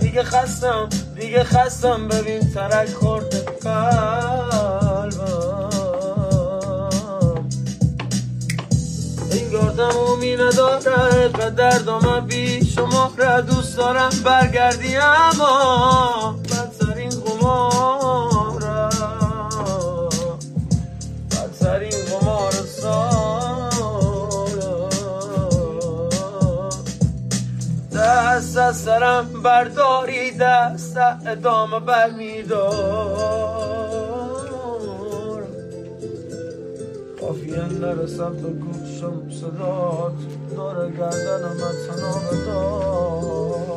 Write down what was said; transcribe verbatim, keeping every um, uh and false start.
دیگه خستم دیگه خستم ببین ترک خورده قلبم این گردم اومی نداره به دردم بی شما را دوست دارم برگردی اما بدترین قمارم بدترین قمار دست از سرم برداری دست ادامه برمیدار کافیه نرسم به گوشم صدات داره گردنم از تنابه دار